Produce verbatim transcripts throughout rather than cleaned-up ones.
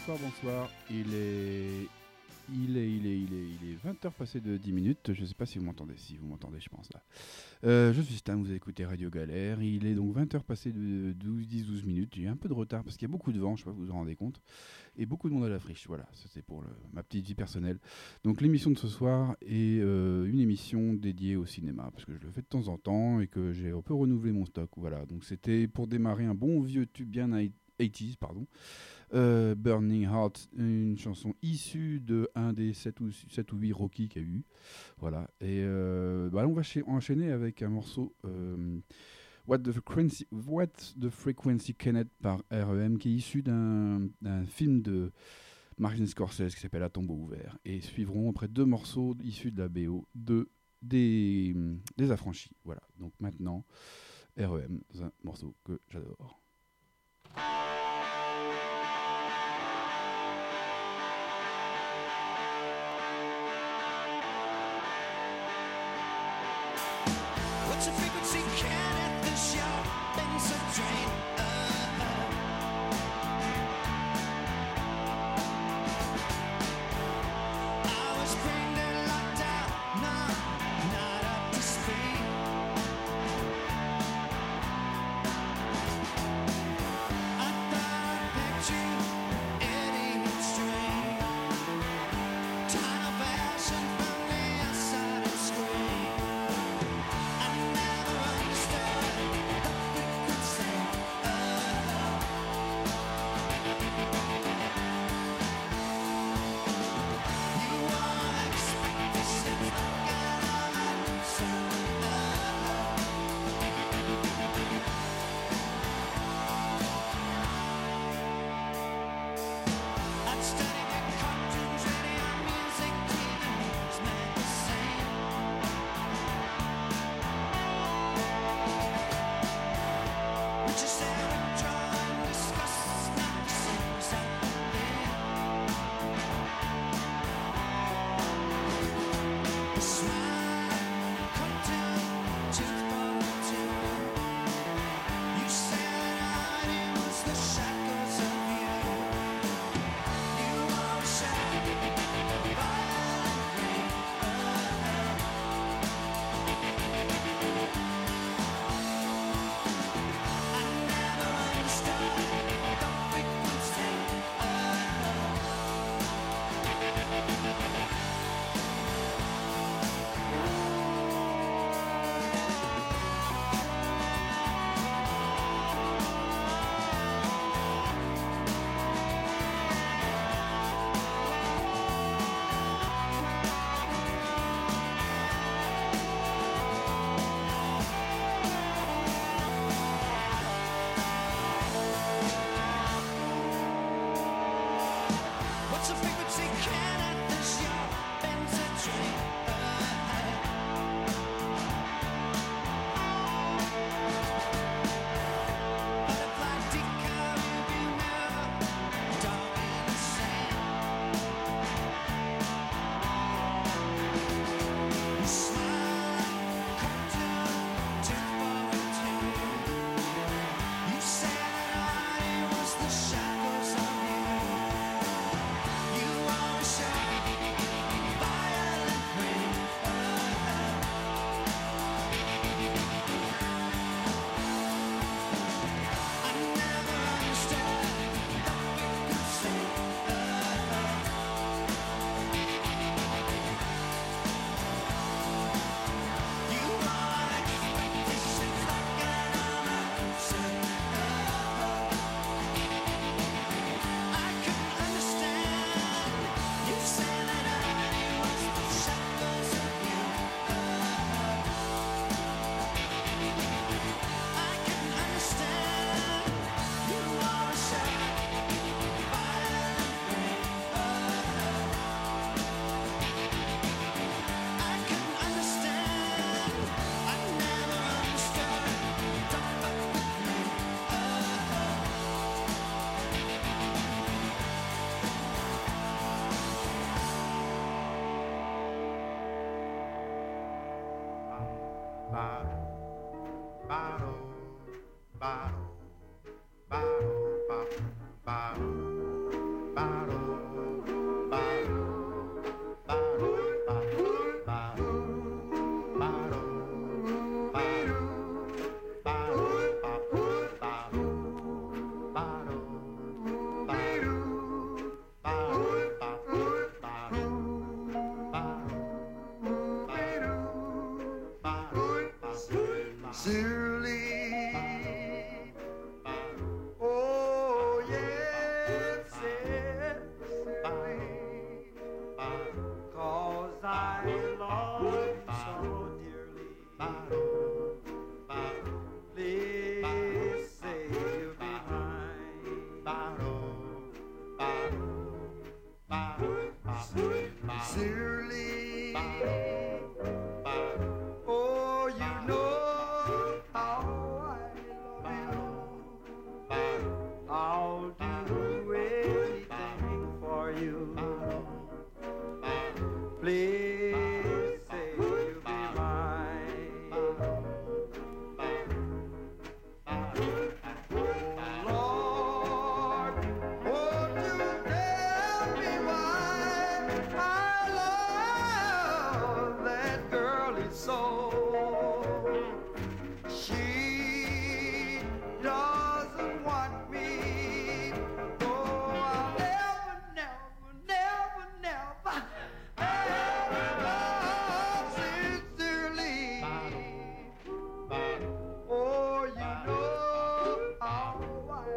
Bonsoir, bonsoir. Il est... Il est, il est, il est, il est vingt heures passées de dix minutes. Je ne sais pas si vous m'entendez. Si vous m'entendez, je pense là. Euh, je suis Stan, vous écoutez Radio Galère. Il est donc vingt heures passées de douze, dix, douze minutes. J'ai un peu de retard parce qu'il y a beaucoup de vent, je ne sais pas si vous vous en rendez compte. Et beaucoup de monde à la friche. Voilà, ça c'est pour le, ma petite vie personnelle. Donc l'émission de ce soir est euh, une émission dédiée au cinéma parce que je le fais de temps en temps et que j'ai un peu renouvelé mon stock. Voilà, donc c'était pour démarrer un bon vieux tube bien quatre-vingt-dix, pardon. Euh, Burning Heart, une chanson issue de un des sept ou, sept ou huit Rocky qu'il y a eu. Voilà. Et euh, bah là, on va ch- enchaîner avec un morceau euh, What, the Frequency, What the Frequency Kenneth par R E M qui est issu d'un, d'un film de Martin Scorsese qui s'appelle À tombeau ouvert. Et suivront après deux morceaux issus de la B O de, des, des Affranchis. Voilà. Donc maintenant, R E M dans un morceau que j'adore. What's a frequency can at the shop and so drain uh-huh. I was brain and locked out, no, not up to speed. I thought I picked you, Eddie Strain. Tunnel fashion from the outside of screen. I never understood the frequency of love. You won't expect this if I got all that sort of love. I'd studied the cartoons, radio, music, T V news, magazine. Would you say withdraw and discuss is not the same as I've been? A smile, cartoon, tooth cartoon. You said that it was the shackles of you. You are a shackle, violent ring of hell. I never understood the frequency of love. What's the frequency can at the shop and the train ahead? Butterfly decal, rearview mirror, dog in the sand. You smile, cartoon, tooth forward too. You said that it was the shackles of you. You are a shackle, violent ring of hell. I never understood the frequency of love. You are expectations like an answer of love. I couldn't understand. You said that I was the shackles of you. I couldn't understand. You are a shackle, violent ring of hell. I couldn't understand. I never understood. Don't fuck with me. Bottle, bottle, bottle, bottle, bottle, bottle, bottle.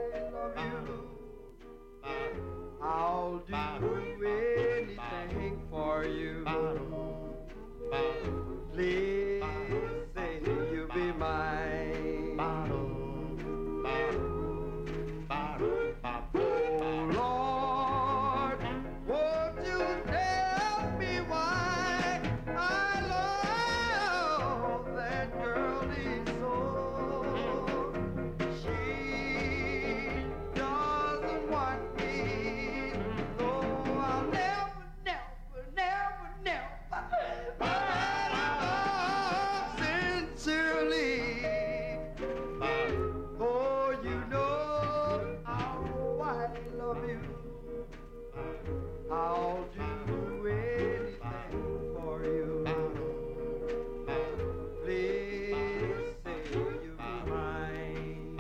love you. I'll do anything for you. Please say you'll be mine. Oh Lord, won't you tell me why I love that girlie so? She doesn't want me, though I'll never, never, never, never love sincerely. Oh, you know how I love you. I'll do anything for you. Please say you'll be mine.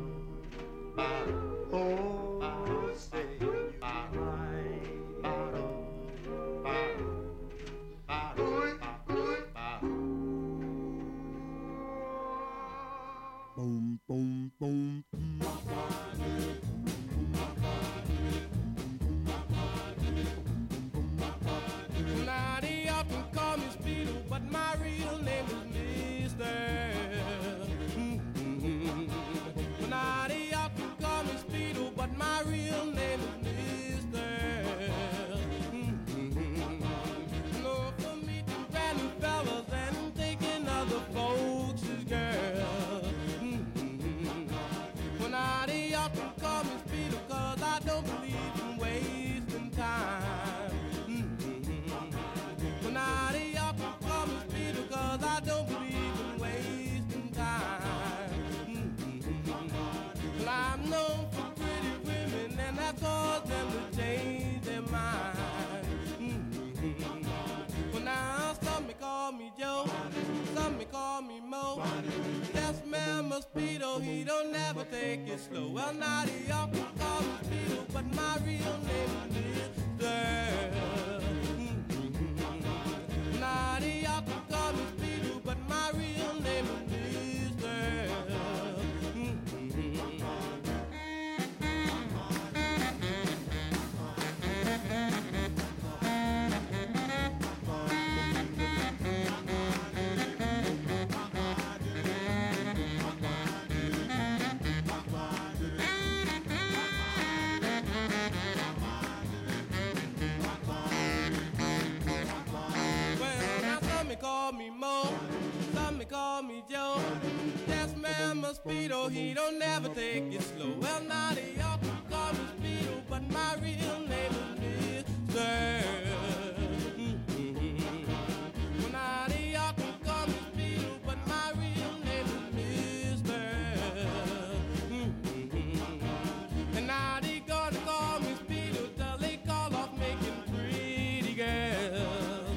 Oh, say you'll be mine. Ooh, ooh. Boom, boom, boom. Now they often call me Speedo, but my real name is Mister Mm-hmm. Now they often call me Speedo, but my real name is Mister Mm-hmm. No, for meeting brand new fellas and taking other folks' girl. Mm-hmm. Well, now they often call me Speedo, cause I don't believe in wasting time. Well, now they often call me Speedo, cause I don't believe in wasting time. Mm-hmm. Well, I'm known for pretty women, and that caused them to change their mind. Mm-hmm. Well, now some may call me Joe, some may call me Mo. Yes, man, my Speedo, he don't never take it slow. Well, now they often call me Speedo, but my real name is Mister Now they often call me Speedo, but my real name is Mister Well, now some may call me Mo, some may call me Joe. Yes, man, my Speedo, he don't never take it slow. Well, now they often call me Speedo, but my real name is Mister Mm-hmm. Well, now they often call me Speedo, but my real name is Mister Mm-hmm. And now they gonna call me Speedo till they call off making pretty girls.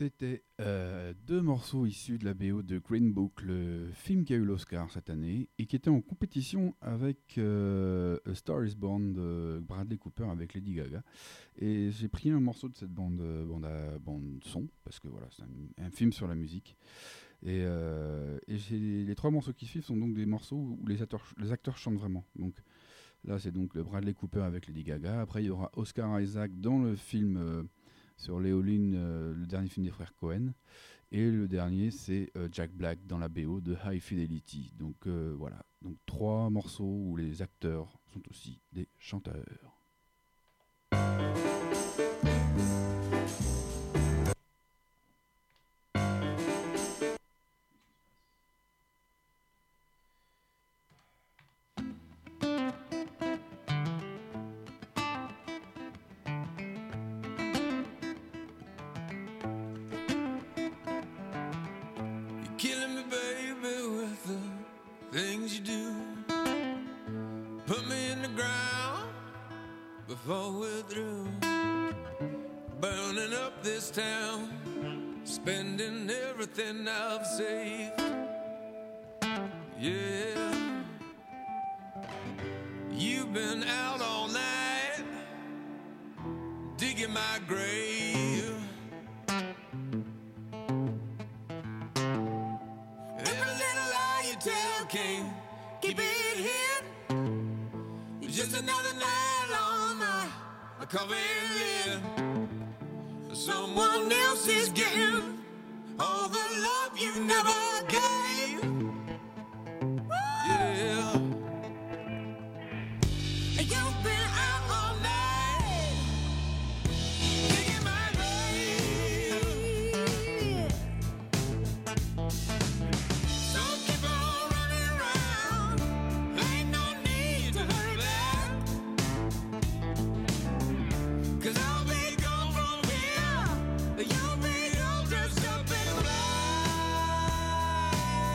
C'était euh, deux morceaux issus de la B O de Green Book, le film qui a eu l'Oscar cette année et qui était en compétition avec euh, A Star Is Born de Bradley Cooper avec Lady Gaga. Et j'ai pris un morceau de cette bande, bande, à, bande son, parce que voilà, c'est un, un film sur la musique. Et, euh, et j'ai, les trois morceaux qui suivent sont donc des morceaux où les acteurs, les acteurs chantent vraiment. Donc là, c'est donc le Bradley Cooper avec Lady Gaga. Après, il y aura Oscar Isaac dans le film euh, sur Léoline, euh, le dernier film des frères Cohen. Et le dernier, c'est euh, Jack Black dans la B O de High Fidelity. Donc euh, voilà, donc trois morceaux où les acteurs sont aussi des chanteurs. Killing me, baby, with the things you do. Put me in the ground before we're through. Burning up this town, spending everything I've saved. Yeah, you've been out all night, digging my grave. Every little lie you tell can't keep it hid. It's just another nail on my coffin lid. Someone else is getting all the love you never gave. Yeah. You've been out all night, digging my grave. So keep on running around, ain't no need to hurry back. 'Cause I'll be gone from here, you'll be all dressed up in black.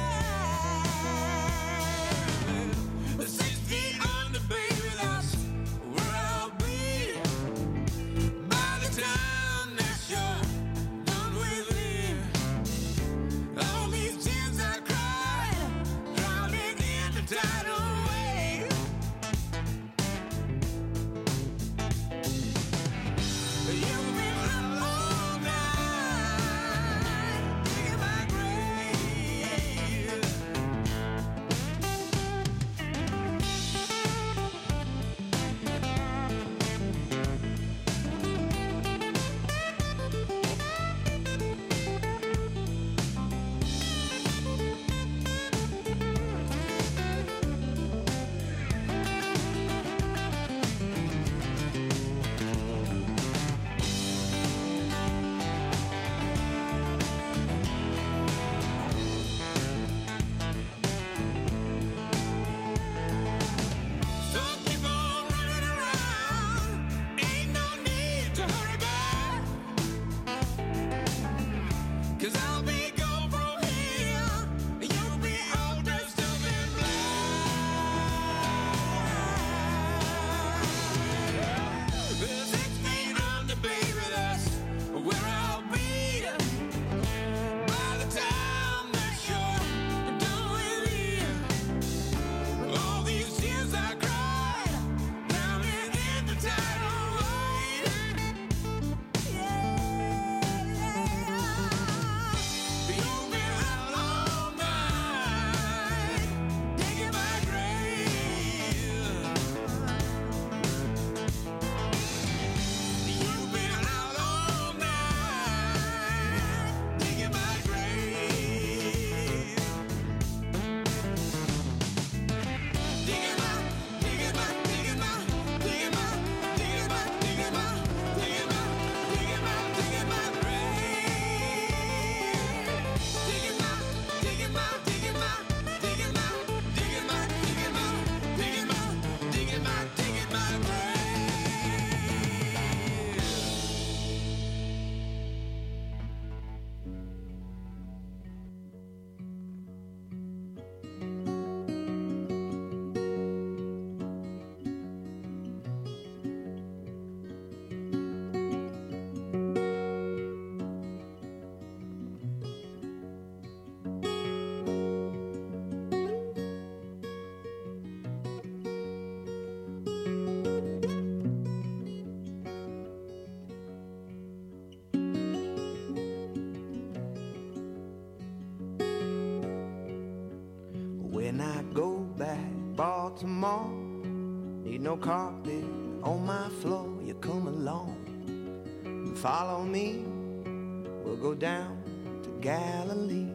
no carpet on my floor, you come along and follow me. We'll go down to Galilee.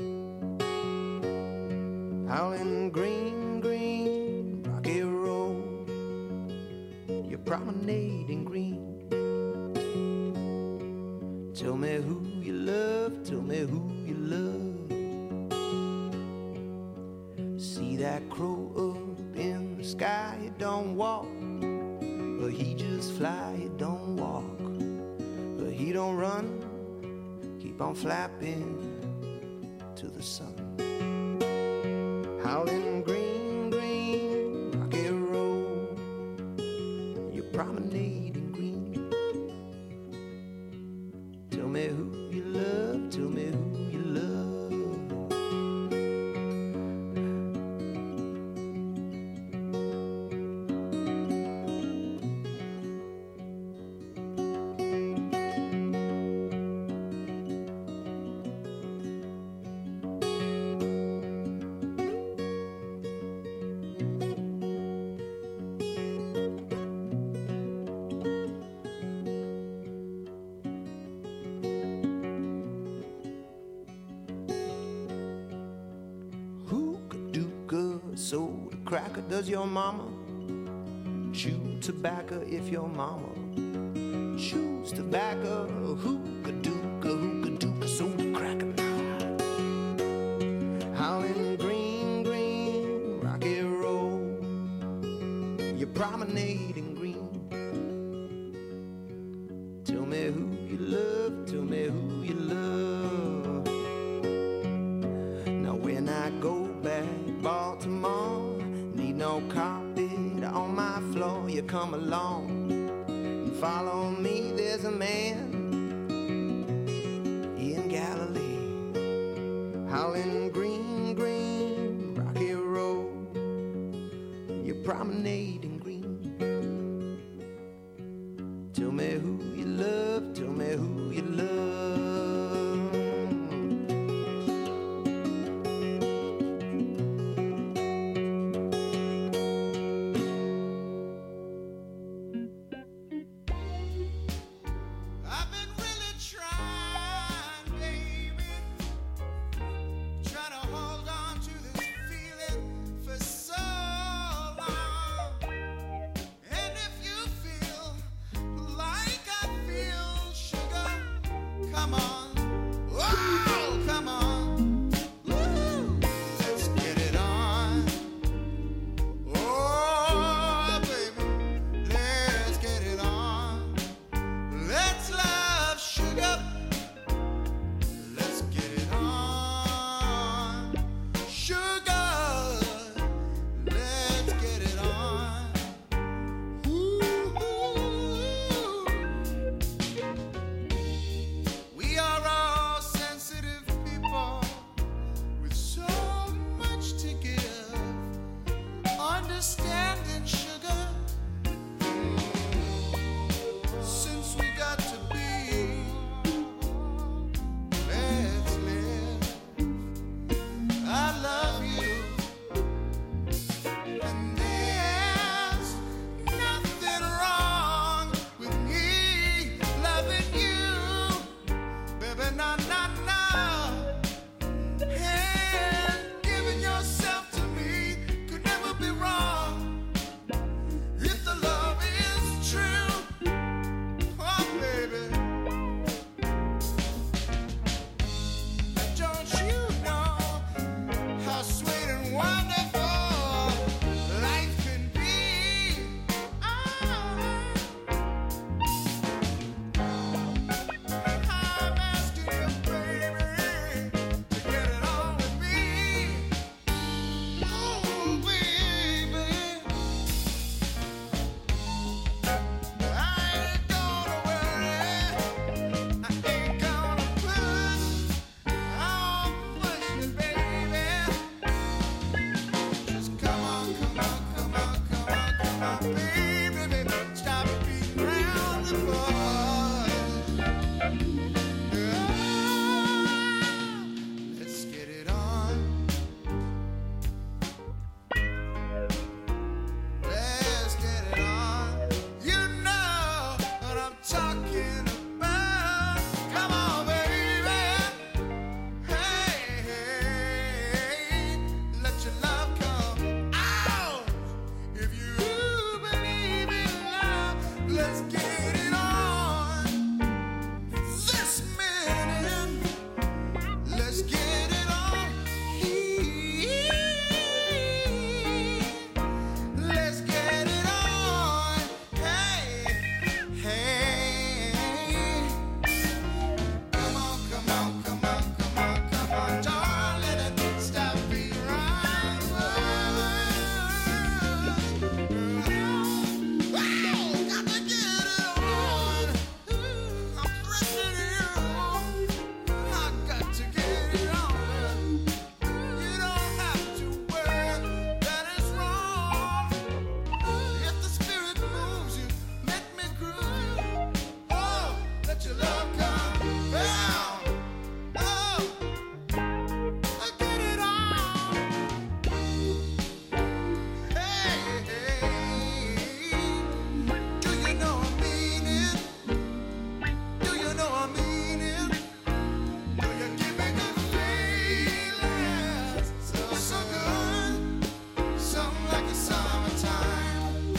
Out in green, green, rocky road, you promenade in green. Tell me who you love, tell me who you love. See that crow up in the sky, he don't walk, but he just fly, he don't walk, but he don't run, keep on flapping to the sun. Howling green, green, rocky road, you promenade in green. Tell me who you love, tell me who you love. Sold a cracker, does your mama chew tobacco? If your mama chews tobacco, hookah-dooka, hookah-dooka, sold a cracker now. Howling green, green, rocky road, you promenade in green. Tell me who you love, tell me who you love. Now when I go back Baltimore, need no carpet on my floor, you come along and follow me. There's a man in Galilee, howling green, green, rocky road, you promenade in green. Tell me who you love, tell me who you love. let's get it on. This minute, let's get it on. Let's get it on. Hey, hey. Come on, come on, come on, come on, come on, darling, and stop being right. Wow, got to get it on. I'm pressing you. I got to get it on. You don't have to worry that it's wrong. If the spirit moves you, let me groove you. Oh, let your love come down. Oh, I get it on. Hey, hey. Do you know I mean it? Do you know I mean it? Do you give me good feelings? So, so good. Something like the summertime.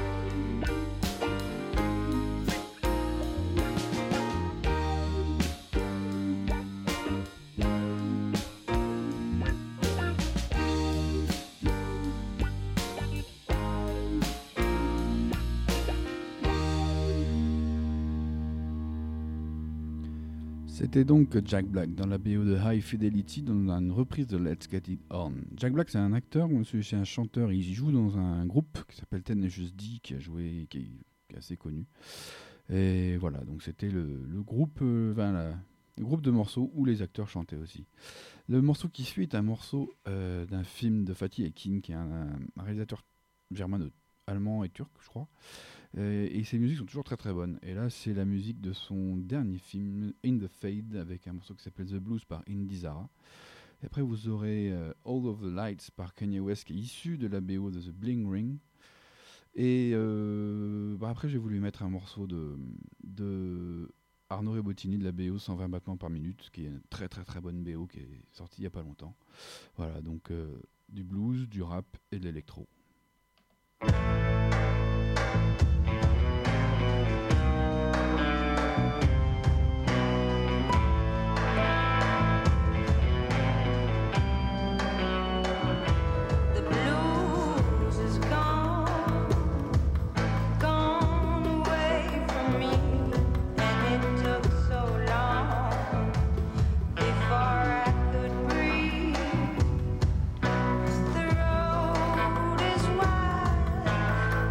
C'était donc Jack Black dans la B O de High Fidelity dans une reprise de Let's Get It On. Jack Black, c'est un acteur, c'est un chanteur, il joue dans un groupe qui s'appelle Tenacious D, qui a joué, qui est, qui est assez connu. Et voilà, donc c'était le, le groupe, euh, enfin, la- le groupe de morceaux où les acteurs chantaient aussi. Le morceau qui suit est un morceau euh, d'un film de Fatih Akin, qui est un, un réalisateur germano-allemand et turc, je crois. Euh, et ses musiques sont toujours très très bonnes. Et là, c'est la musique de son dernier film, In the Fade, avec un morceau qui s'appelle The Blues par Indy Zara. Et après, vous aurez euh, All of the Lights par Kanye West, qui est issu de la B O de The Bling Ring. Et euh, bah après, j'ai voulu mettre un morceau de, de Arnaud Rebottini de la B O cent vingt battements par minute, qui est une très très très bonne B O qui est sortie il n'y a pas longtemps. Voilà, donc euh, du blues, du rap et de l'électro. The blues is gone, gone away from me, and it took so long before I could breathe. The road is wide,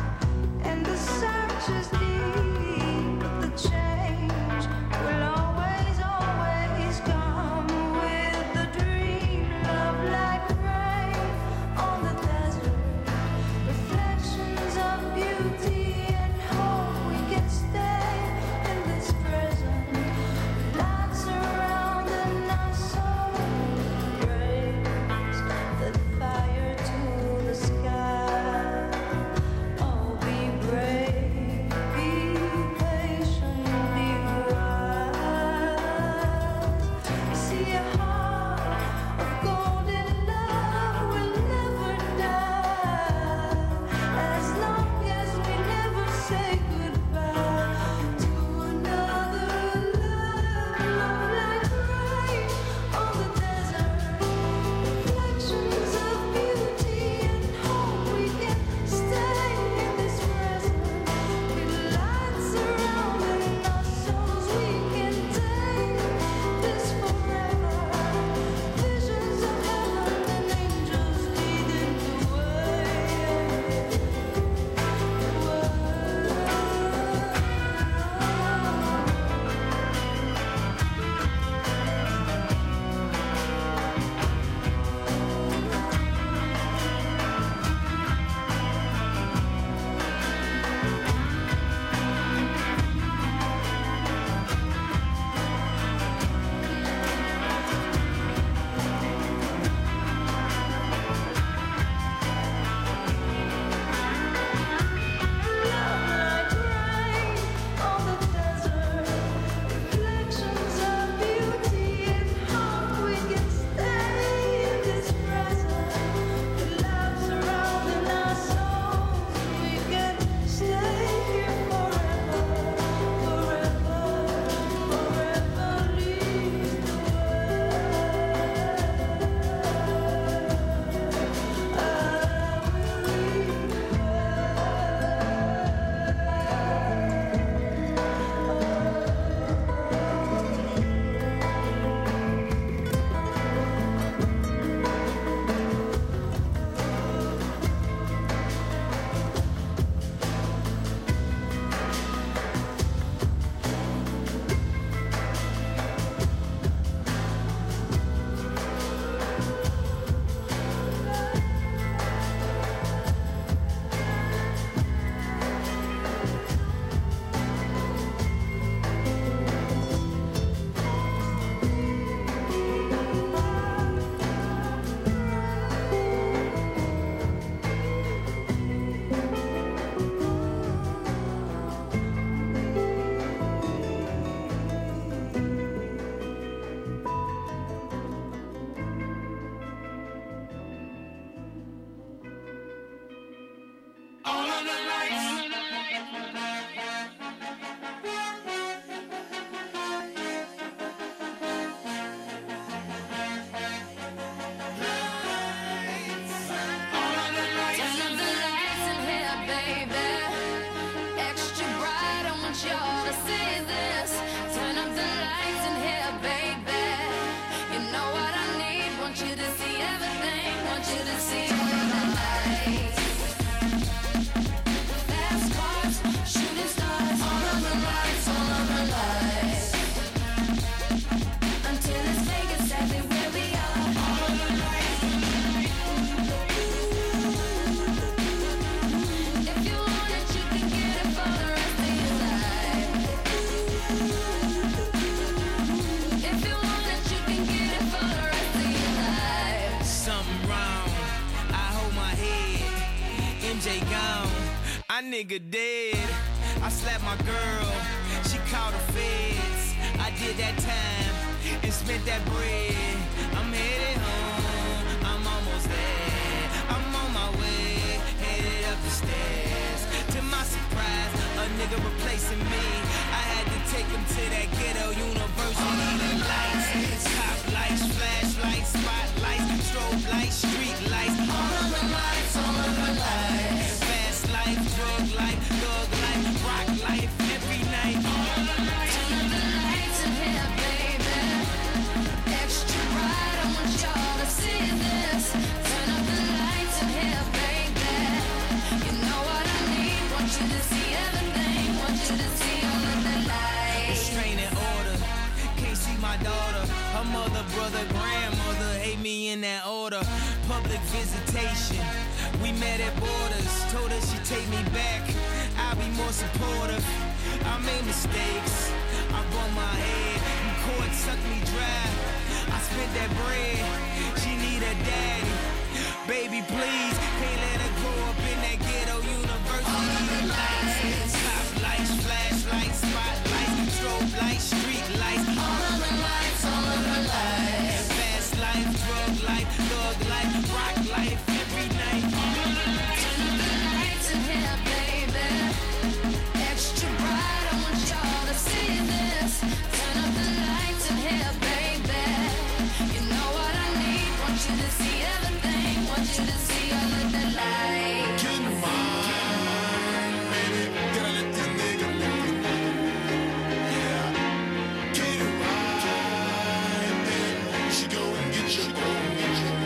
nigga dead. I slapped my girl, she called the feds. I did that time and spent that bread. I'm headed home, I'm almost there. I'm on my way, headed up the stairs. To my surprise, a nigga replacing me. I had to take him to that ghetto university. The lights, top lights, flashlights, spotlights, strobe lights, street lights. All of the lights, all of the lights. Fast life, drug life, thug life, rock life, every night. All of the lights, all of the lights in here, baby. Extra bright, I want y'all to see this. Turn up the lights in here, baby. You know what I need, want you to see everything, want you to see all of the lights. Restraining order, can't see my daughter. Her mother, brother, grandmother hate me in that order. Public visitation, we met at borders. Told her she'd take me back, I'll be more supportive. I made mistakes, I bumped my head, and court sucked me dry. I spent that bread, she need a daddy. Baby, please, can't let her grow up in that ghetto university. All of the lights, top lights, flashlights, spotlights, strobe lights, street lights. All of the lights, all of the lights. Fast life, drug life, thug life, rock life, every night. All of the lights, turn up the lights in here, baby. Extra bright, I want y'all to see this. Turn up the lights in here, baby. You know what I need, want you to see everything, want you to see all of the lights. Can you mind, baby? Gotta let this nigga live. Yeah. Can you ride, baby? She go and get you, go and get you.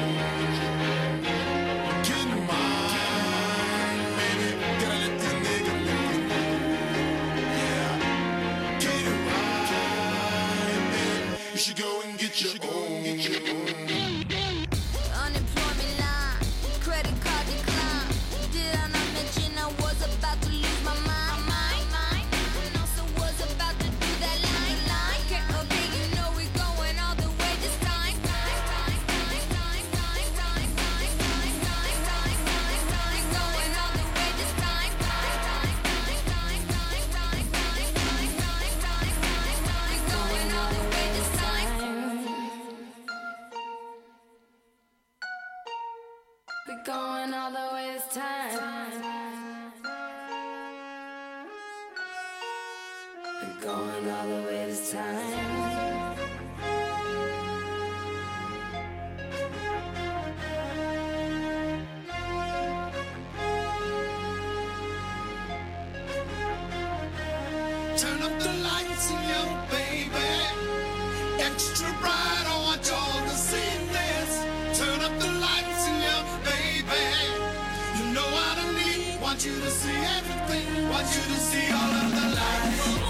Can you mind, baby? Gotta let this nigga live. Yeah. Can you ride, baby? You should go and get your own, get your own. Unemployment line, credit card decline. Did I not mention I was about to lose my mind? And also was about to do that line, line. Okay, okay, you know we're going all the way this time. Going all the way this time. Going all the way this time. We're going all the way this time. We're going all the way this time. Turn up the lights in here, baby. Extra bright, I want y'all to see this. Turn up the lights in here, baby. You know what I need, want you to see everything, want you to see all of the lights.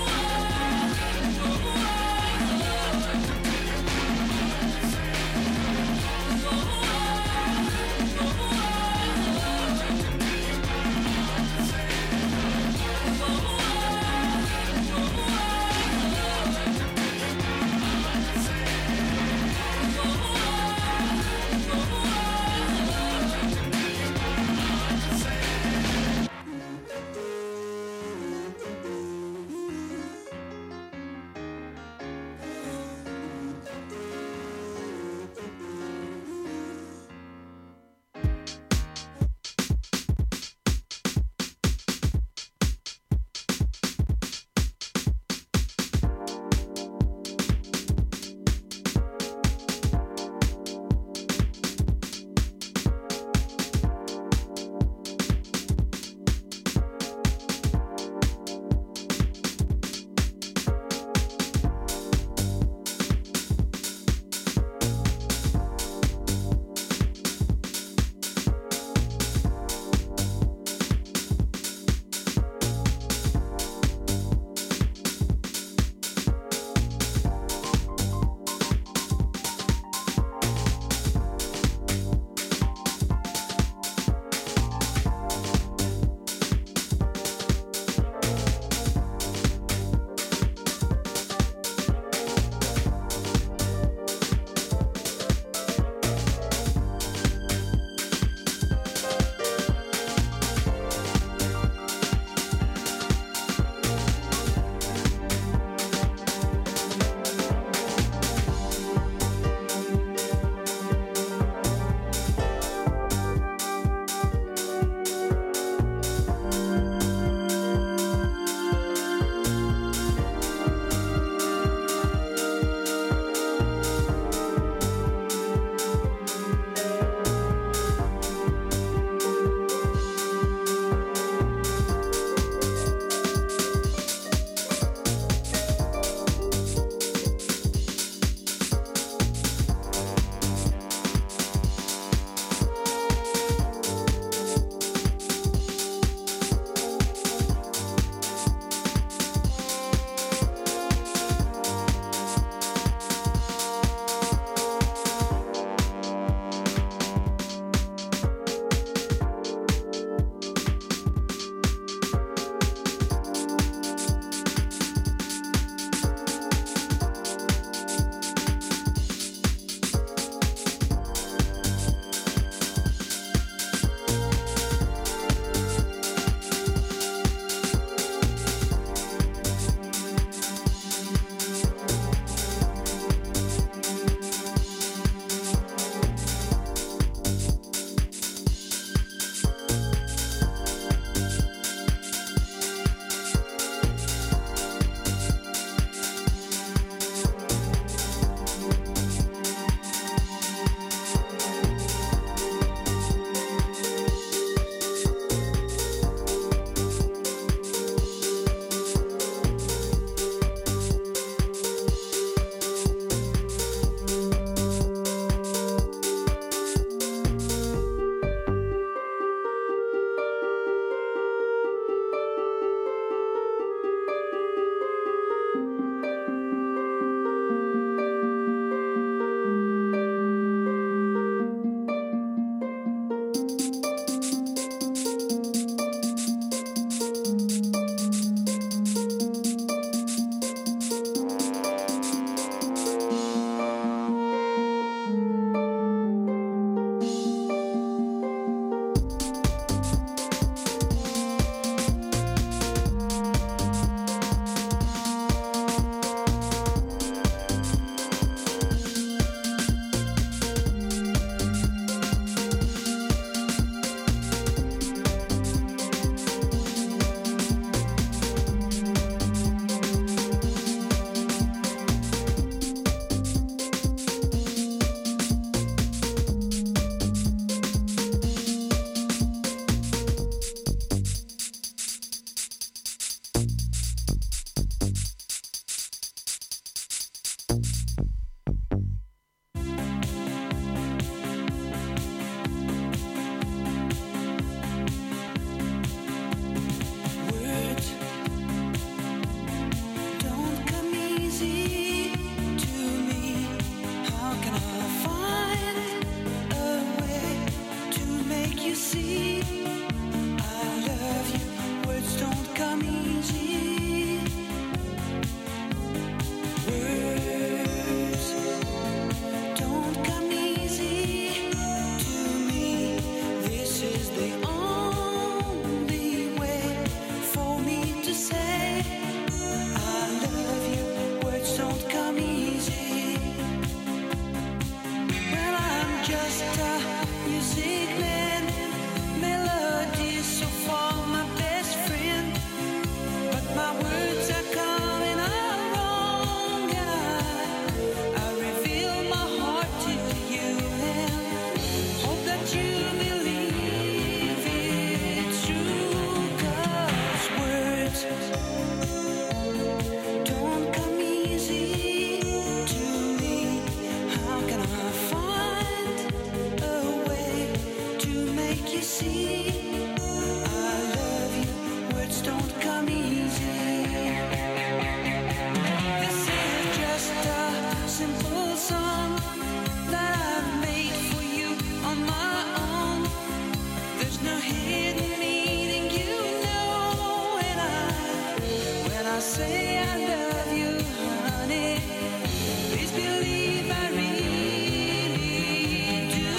say I love you, honey. Please believe I really do.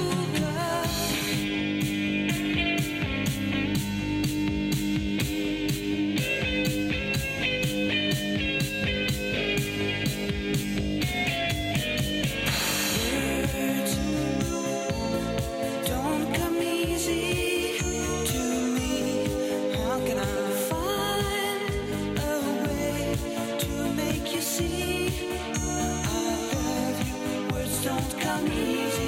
'Cause words don't come easy to me. How can I find a way to make you see I love you? Words don't come easy.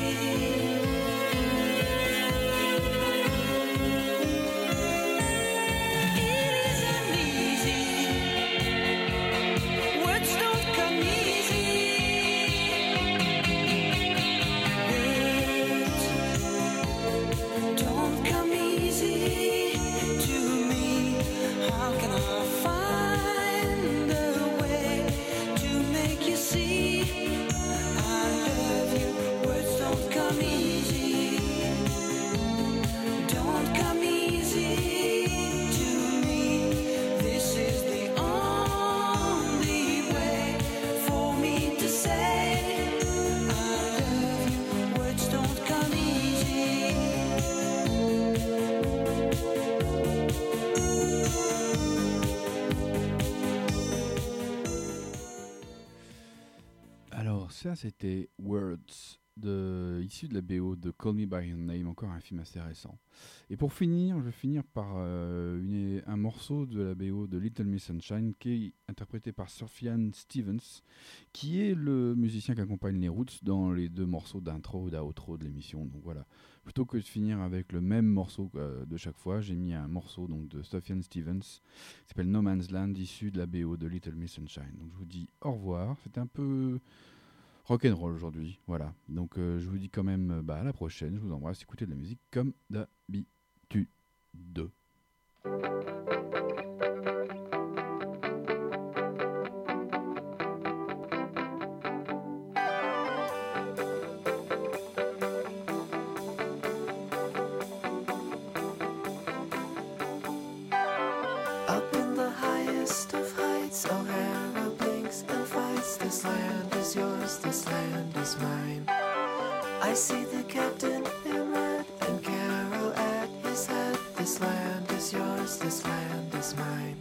It isn't easy. Words don't come easy. Words don't come easy to me. How can I find a way to make you see I love you? Words don't come easy. Don't come easy to me. This is the only way for me to say I love you. Words don't come easy. Alors ça c'était Words, de, issu de la B O de Call Me By Your Name, encore un film assez récent. Et pour finir, je vais finir par euh, une- un morceau de la B O de Little Miss Sunshine qui est interprété par Sufjan Stevens, qui est le musicien qui accompagne les Roots dans les deux morceaux d'intro ou d'outro de l'émission. Donc voilà, plutôt que de finir avec le même morceau euh, de chaque fois, j'ai mis un morceau donc, de Sufjan Stevens qui s'appelle No Man's Land, issu de la B O de Little Miss Sunshine. Donc je vous dis au revoir, c'était un peu rock'n'roll aujourd'hui, voilà. Donc euh, je vous dis quand même euh, bah, à la prochaine, je vous embrasse, écoutez de la musique comme d'habitude. Up in the highest of heights, O'Hara blinks and fights. This land is yours, this land is mine. I see the captain in red and Carol at his head. This land is yours, this land is mine.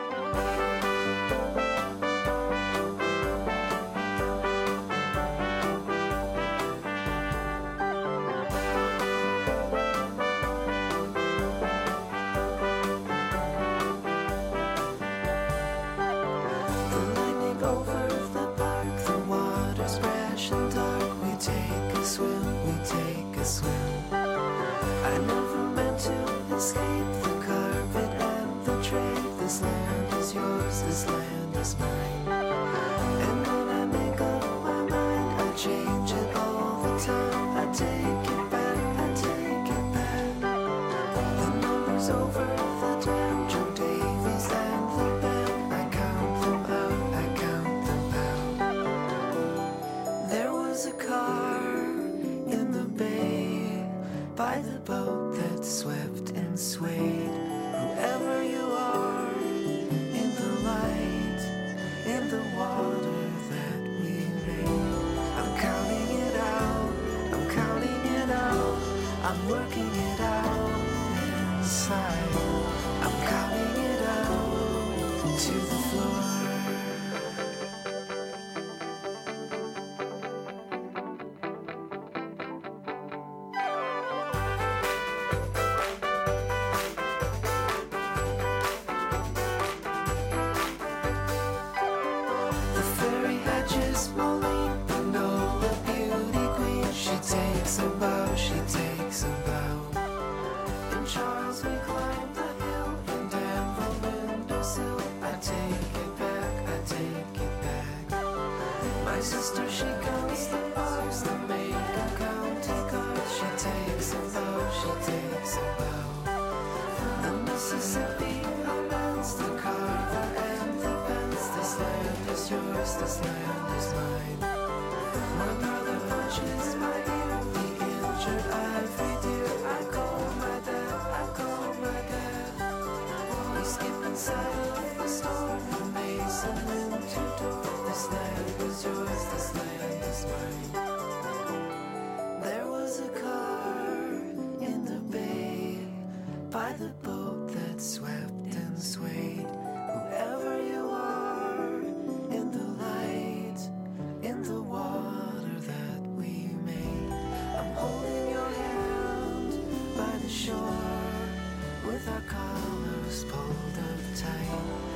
The lightning over the park, the water's fresh and dark. We take a swim, we take a swim. I never meant to escape the carpet and the trade. This land is yours, this land is mine. And when I make up my mind, I change it all the time. I take it back, I take it back. The numbers over the dam, Joe Davies and the band. I count them out, I count them out. There was a car in the bay by the boat that swept and swayed. Whoever you are, in the light, in the water that we made. I'm counting it out, I'm counting it out. I'm working it out inside. I'm counting it out to the floor. The fairy hatches Moline, Panola, beauty queen. She takes a bow, she takes a bow. In Charles we climb the hill, in Danville windowsill. I take it back, I take it back. My sister, she counts the bars, the Macon County cards. She takes a bow, she takes a bow. The Mississippi amends the Carver and the Pence. This land is yours, this land is mine. My brother punches my ear, the injured ivory deer. I call my dad, I call my dad. We skip inside of the store, the shore with our collars pulled up tight.